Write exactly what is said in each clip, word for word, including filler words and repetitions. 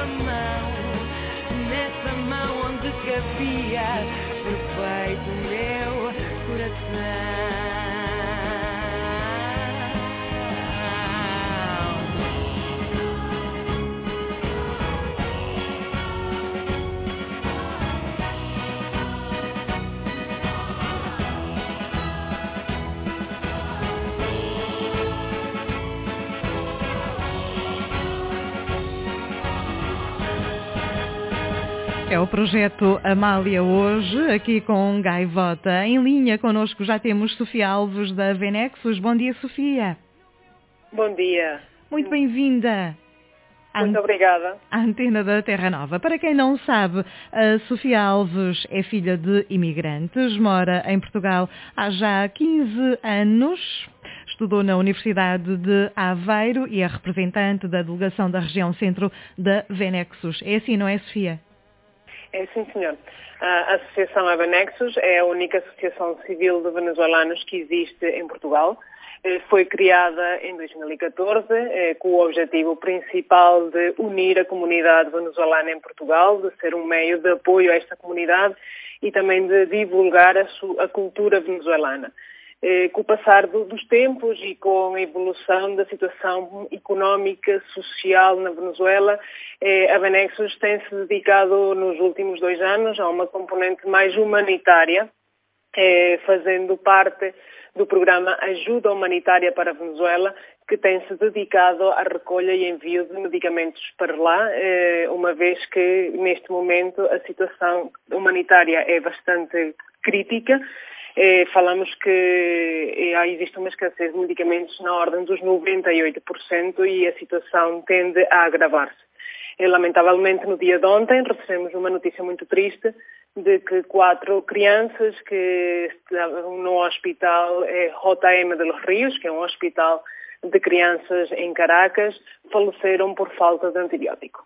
mão, nessa mão onde cabia perfeito o meu coração. É o projeto Amália hoje, aqui com Gaivota. Em linha connosco já temos Sofia Alves da Venexus. Bom dia, Sofia. Bom dia. Muito bem-vinda. Muito obrigada. A Antena da Terra Nova. Para quem não sabe, a Sofia Alves é filha de imigrantes, mora em Portugal há já quinze anos, estudou na Universidade de Aveiro e é representante da delegação da região centro da Venexus. É assim, não é, Sofia? É sim, senhor. A Associação Avenexus é a única associação civil de venezuelanos que existe em Portugal. Foi criada em dois mil e catorze com o objetivo principal de unir a comunidade venezuelana em Portugal, de ser um meio de apoio a esta comunidade e também de divulgar a, sua, a cultura venezuelana. Com o passar do, dos tempos e com a evolução da situação económica, social na Venezuela, a Venexus tem se dedicado nos últimos dois anos a uma componente mais humanitária, fazendo parte do programa Ajuda Humanitária para a Venezuela, que tem se dedicado à recolha e envio de medicamentos para lá, uma vez que neste momento a situação humanitária é bastante crítica. Eh, falamos que eh, existe uma escassez de medicamentos na ordem dos noventa e oito por cento e a situação tende a agravar-se. Eh, lamentavelmente, no dia de ontem, recebemos uma notícia muito triste de que quatro crianças que estavam no hospital eh, J M de los Rios, que é um hospital de crianças em Caracas, faleceram por falta de antibiótico.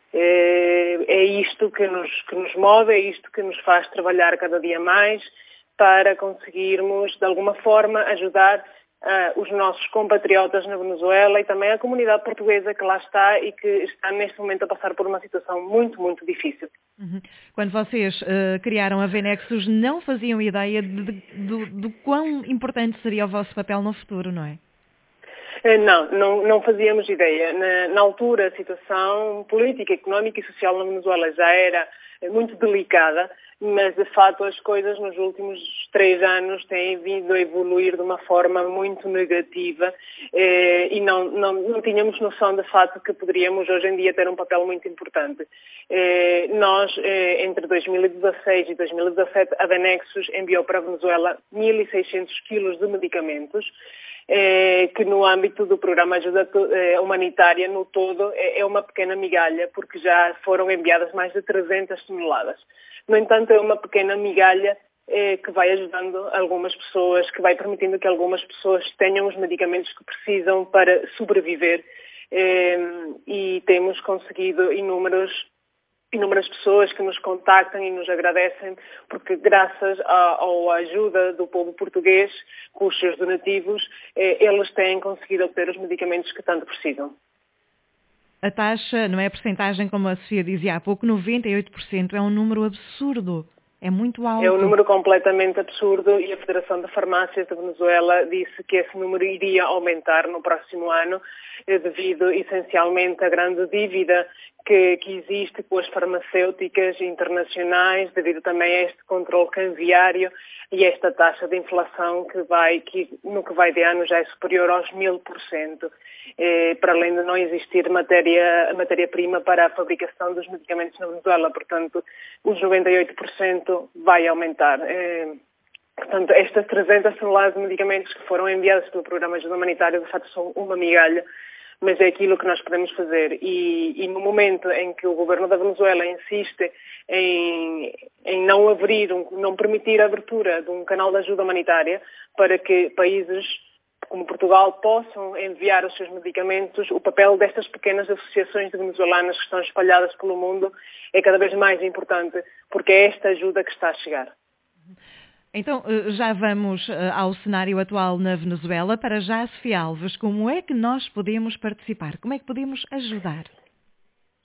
Eh, é isto que nos, que nos move, é isto que nos faz trabalhar cada dia mais, para conseguirmos, de alguma forma, ajudar uh, os nossos compatriotas na Venezuela e também a comunidade portuguesa que lá está e que está neste momento a passar por uma situação muito, muito difícil. Uhum. Quando vocês uh, criaram a Venexus, não faziam ideia de, de, do, do quão importante seria o vosso papel no futuro, não é? Não, não, não fazíamos ideia. Na, na altura, a situação política, económica e social na Venezuela já era muito delicada, mas de fato as coisas nos últimos três anos têm vindo a evoluir de uma forma muito negativa eh, e não, não, não tínhamos noção de fato que poderíamos hoje em dia ter um papel muito importante. Eh, nós, eh, entre dois mil e dezasseis e dois mil e dezassete, a Venexus enviou para a Venezuela mil e seiscentos quilos de medicamentos, Eh, que no âmbito do programa Ajuda eh, Humanitária no todo é, é uma pequena migalha, porque já foram enviadas mais de trezentas toneladas. No entanto, é uma pequena migalha eh, que vai ajudando algumas pessoas, que vai permitindo que algumas pessoas tenham os medicamentos que precisam para sobreviver eh, e temos conseguido inúmeros inúmeras pessoas que nos contactam e nos agradecem, porque graças à, à ajuda do povo português, com os seus donativos, eh, eles têm conseguido obter os medicamentos que tanto precisam. A taxa, não é a percentagem, como a Sofia dizia há pouco, noventa e oito por cento, é um número absurdo. É muito alto. É um número completamente absurdo e a Federação de Farmácias da Venezuela disse que esse número iria aumentar no próximo ano, devido essencialmente à grande dívida que, que existe com as farmacêuticas internacionais, devido também a este controle cambiário e esta taxa de inflação que vai, que no que vai de ano já é superior aos mil por cento, eh, para além de não existir matéria, matéria-prima para a fabricação dos medicamentos na Venezuela. Portanto, os noventa e oito por cento vai aumentar. Eh, portanto, estas trezentas toneladas de medicamentos que foram enviadas pelo Programa de Ajuda Humanitária, de facto, são uma migalha, mas é aquilo que nós podemos fazer. E, e no momento em que o governo da Venezuela insiste em, em não abrir, um, não permitir a abertura de um canal de ajuda humanitária para que países como Portugal possam enviar os seus medicamentos, o papel destas pequenas associações de venezuelanas que estão espalhadas pelo mundo é cada vez mais importante, porque é esta ajuda que está a chegar. Então, já vamos ao cenário atual na Venezuela. Para já, Sofia Alves, como é que nós podemos participar? Como é que podemos ajudar?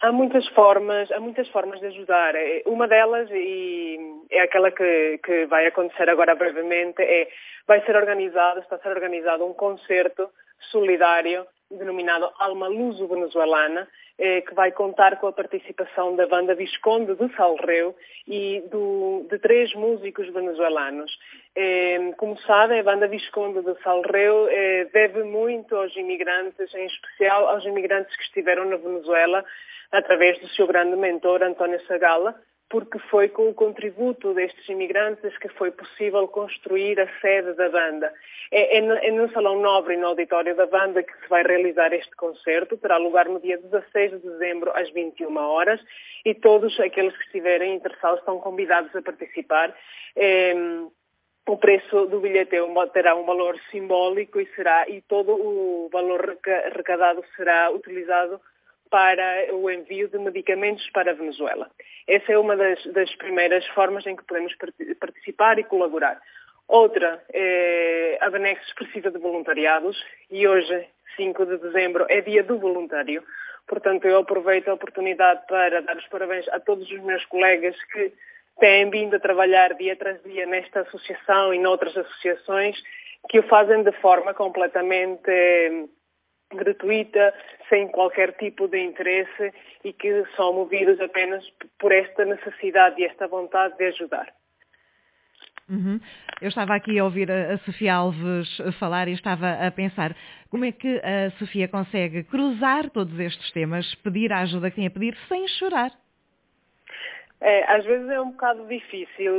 Há muitas formas, há muitas formas de ajudar. Uma delas, e é aquela que, que vai acontecer agora brevemente, é, vai ser organizado, está a ser organizado um concerto solidário denominado Alma Luso-Venezuelana, eh, que vai contar com a participação da banda Visconde de Salreu e do, de três músicos venezuelanos. Eh, como sabem, a banda Visconde de Salreu eh, deve muito aos imigrantes, em especial aos imigrantes que estiveram na Venezuela, através do seu grande mentor, António Sagala, porque foi com o contributo destes imigrantes que foi possível construir a sede da banda. É, é, é no Salão Nobre e no auditório da banda que se vai realizar este concerto. Terá lugar no dia dezasseis de dezembro, às vinte e uma horas, e todos aqueles que estiverem interessados estão convidados a participar. É, o preço do bilhete terá um valor simbólico e, será, e todo o valor arrecadado será utilizado para o envio de medicamentos para a Venezuela. Essa é uma das, das primeiras formas em que podemos participar e colaborar. Outra, é, a Venexus precisa de voluntariados e hoje, cinco de dezembro, é dia do voluntário. Portanto, eu aproveito a oportunidade para dar os parabéns a todos os meus colegas que têm vindo a trabalhar dia tras dia nesta associação e noutras associações, que o fazem de forma completamente é, gratuita, sem qualquer tipo de interesse e que são movidos apenas por esta necessidade e esta vontade de ajudar. Uhum. Eu estava aqui a ouvir a Sofia Alves falar e estava a pensar como é que a Sofia consegue cruzar todos estes temas, pedir a ajuda que tem a pedir sem chorar. É, às vezes é um bocado difícil.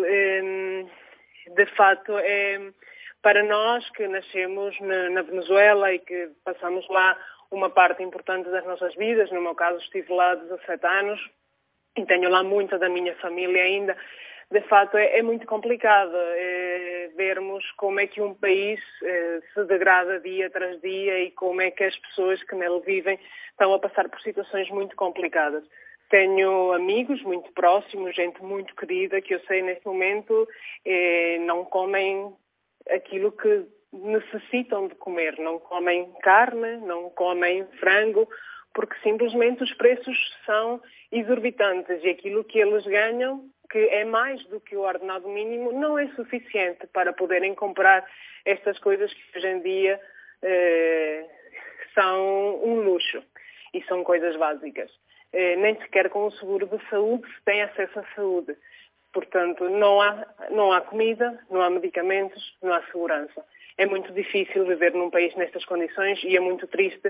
De facto, é... Para nós que nascemos na Venezuela e que passamos lá uma parte importante das nossas vidas, no meu caso estive lá há dezassete anos e tenho lá muita da minha família ainda, de facto é, é muito complicado é, vermos como é que um país é, se degrada dia tras dia e como é que as pessoas que nele vivem estão a passar por situações muito complicadas. Tenho amigos muito próximos, gente muito querida que eu sei neste momento é, não comem aquilo que necessitam de comer. Não comem carne, não comem frango, porque simplesmente os preços são exorbitantes e aquilo que eles ganham, que é mais do que o ordenado mínimo, não é suficiente para poderem comprar estas coisas que hoje em dia eh, são um luxo e são coisas básicas. Eh, nem sequer com o seguro de saúde se tem acesso à saúde. Portanto, não há, não há comida, não há medicamentos, não há segurança. É muito difícil viver num país nestas condições e é muito triste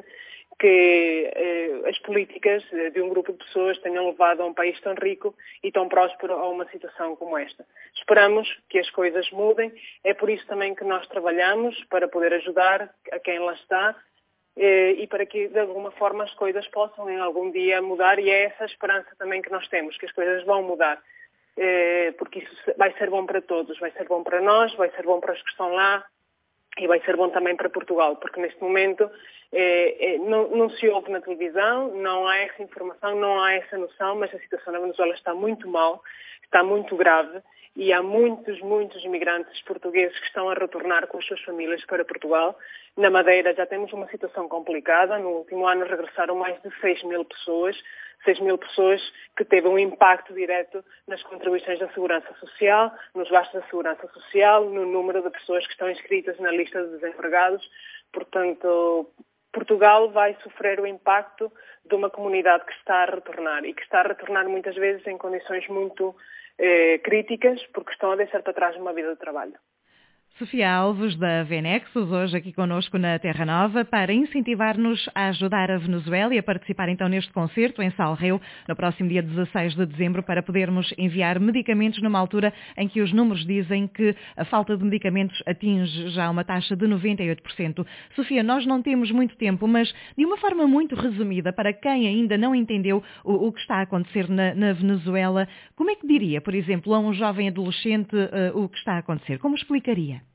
que eh, as políticas de um grupo de pessoas tenham levado a um país tão rico e tão próspero a uma situação como esta. Esperamos que as coisas mudem. É por isso também que nós trabalhamos, para poder ajudar a quem lá está eh, e para que, de alguma forma, as coisas possam em algum dia mudar, e é essa a esperança também que nós temos, que as coisas vão mudar. Porque isso vai ser bom para todos, vai ser bom para nós, vai ser bom para os que estão lá e vai ser bom também para Portugal, porque neste momento é, é, não, não se ouve na televisão, não há essa informação, não há essa noção, mas a situação na Venezuela está muito mal, está muito grave e há muitos, muitos imigrantes portugueses que estão a retornar com as suas famílias para Portugal. Na Madeira já temos uma situação complicada, no último ano regressaram mais de seis mil pessoas, seis mil pessoas que teve um impacto direto nas contribuições da Segurança Social, nos gastos da Segurança Social, no número de pessoas que estão inscritas na lista de desempregados. Portanto, Portugal vai sofrer o impacto de uma comunidade que está a retornar e que está a retornar muitas vezes em condições muito eh, críticas, porque estão a deixar para trás uma vida de trabalho. Sofia Alves, da Venexus, hoje aqui connosco na Terra Nova, para incentivar-nos a ajudar a Venezuela e a participar então neste concerto em Salreu, no próximo dia dezasseis de dezembro, para podermos enviar medicamentos numa altura em que os números dizem que a falta de medicamentos atinge já uma taxa de noventa e oito por cento. Sofia, nós não temos muito tempo, mas de uma forma muito resumida, para quem ainda não entendeu o, o que está a acontecer na, na Venezuela, como é que diria, por exemplo, a um jovem adolescente uh, o que está a acontecer? Como explicaria?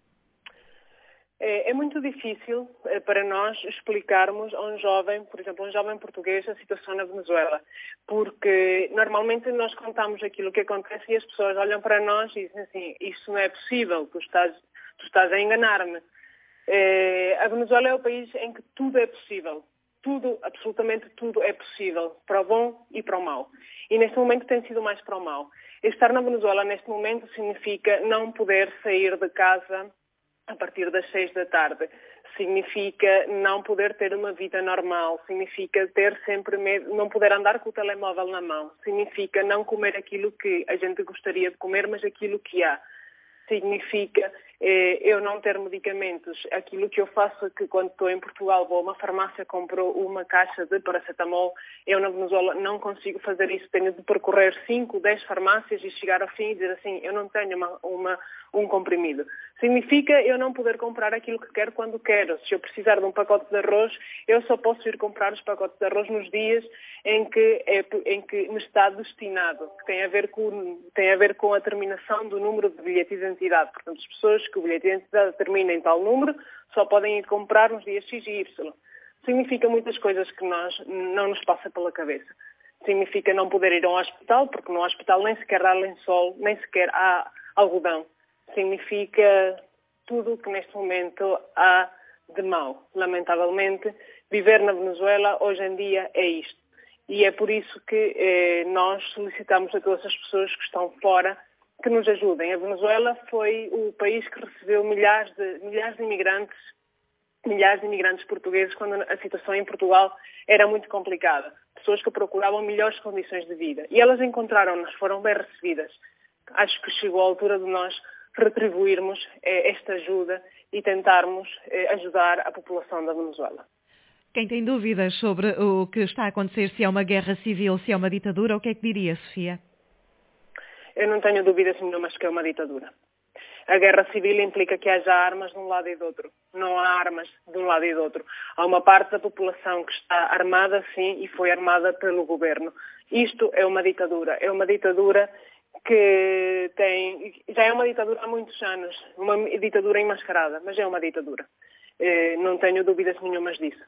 É muito difícil para nós explicarmos a um jovem, por exemplo, a um jovem português, a situação na Venezuela, porque normalmente nós contamos aquilo que acontece e as pessoas olham para nós e dizem assim, isso não é possível, tu estás, tu estás a enganar-me. É, a Venezuela é o país em que tudo é possível. tudo, absolutamente tudo é possível, para o bom e para o mau. E neste momento tem sido mais para o mau. Estar na Venezuela neste momento significa não poder sair de casa a partir das seis da tarde. Significa não poder ter uma vida normal, significa ter sempre medo, não poder andar com o telemóvel na mão, significa não comer aquilo que a gente gostaria de comer, mas aquilo que há. Significa eh, eu não ter medicamentos. Aquilo que eu faço é que quando estou em Portugal vou a uma farmácia, compro uma caixa de paracetamol. Eu na Venezuela não consigo fazer isso. Tenho de percorrer cinco, dez farmácias e chegar ao fim e dizer assim, eu não tenho uma, uma, um comprimido. Significa eu não poder comprar aquilo que quero quando quero. Se eu precisar de um pacote de arroz, eu só posso ir comprar os pacotes de arroz nos dias em que, é, em que me está destinado, que tem a ver com, tem a ver com a terminação do número de bilhete de identidade. Portanto, as pessoas que o bilhete de identidade termina em tal número só podem ir comprar nos dias X e Y. Significa muitas coisas que nós não nos passa pela cabeça. Significa não poder ir a um hospital, porque no hospital nem sequer há lençol, nem sequer há algodão. Significa tudo o que neste momento há de mau. Lamentavelmente, viver na Venezuela hoje em dia é isto. E é por isso que eh, nós solicitamos a todas as pessoas que estão fora que nos ajudem. A Venezuela foi o país que recebeu milhares de, milhares de imigrantes, milhares de imigrantes portugueses quando a situação em Portugal era muito complicada. Pessoas que procuravam melhores condições de vida. E elas encontraram-nos, foram bem recebidas. Acho que chegou a altura de nós retribuirmos eh, esta ajuda e tentarmos eh, ajudar a população da Venezuela. Quem tem dúvidas sobre o que está a acontecer, se é uma guerra civil, se é uma ditadura, o que é que diria, Sofia? Eu não tenho dúvidas nenhumas que é uma ditadura. A guerra civil implica que haja armas de um lado e do outro. Não há armas de um lado e do outro. Há uma parte da população que está armada, sim, e foi armada pelo governo. Isto é uma ditadura. É uma ditadura que tem... Já é uma ditadura há muitos anos. Uma ditadura enmascarada, mas é uma ditadura. Não tenho dúvidas nenhumas disso.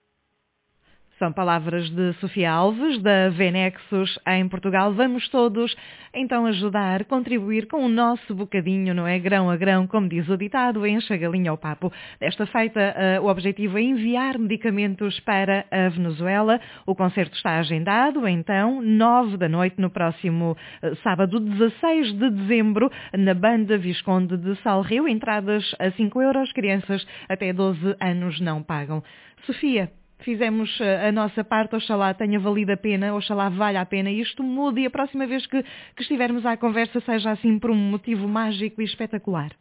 São palavras de Sofia Alves, da Venexus em Portugal. Vamos todos, então, ajudar, contribuir com o nosso bocadinho, não é? Grão a grão, como diz o ditado, enche a galinha ao papo. Desta feita, uh, o objetivo é enviar medicamentos para a Venezuela. O concerto está agendado, então, nove da noite, no próximo uh, sábado, dezasseis de dezembro, na Banda Visconde de Salreu. Entradas a cinco euros, crianças até doze anos não pagam. Sofia, fizemos a nossa parte, oxalá tenha valido a pena, oxalá valha a pena e isto mude e a próxima vez que, que estivermos à conversa seja assim por um motivo mágico e espetacular.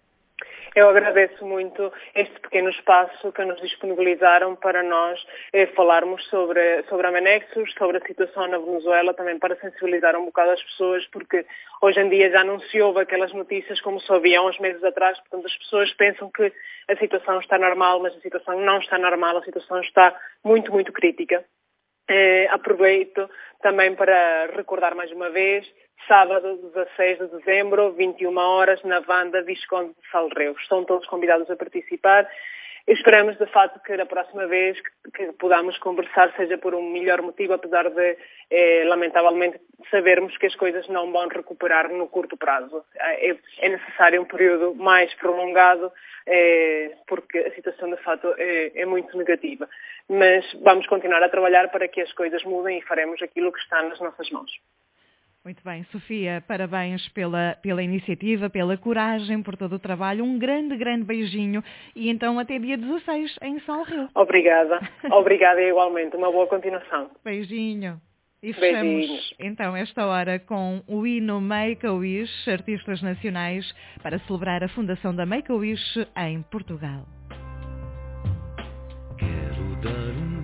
Eu agradeço muito este pequeno espaço que nos disponibilizaram para nós eh, falarmos sobre, sobre a Venexus, sobre a situação na Venezuela, também para sensibilizar um bocado as pessoas, porque hoje em dia já não se ouve aquelas notícias como se ouviam há uns meses atrás, portanto as pessoas pensam que a situação está normal, mas a situação não está normal, a situação está muito, muito crítica. Eh, aproveito também para recordar mais uma vez, sábado, dezasseis de dezembro, vinte e uma horas, na Banda Visconde de Salreu. Estão todos convidados a participar. Esperamos, de facto, que na próxima vez que, que podamos conversar seja por um melhor motivo, apesar de, eh, lamentavelmente, sabermos que as coisas não vão recuperar no curto prazo. É, é necessário um período mais prolongado, eh, porque a situação, de facto, é, é muito negativa. Mas vamos continuar a trabalhar para que as coisas mudem e faremos aquilo que está nas nossas mãos. Muito bem, Sofia, parabéns pela, pela iniciativa, pela coragem, por todo o trabalho. Um grande, grande beijinho e então até dia dezasseis em Salreu. Obrigada, obrigada igualmente. Uma boa continuação. Beijinho. E fechamos Beijinhos. então esta hora com o hino Make-A-Wish, artistas nacionais, para celebrar a fundação da Make-A-Wish em Portugal. Quero dar um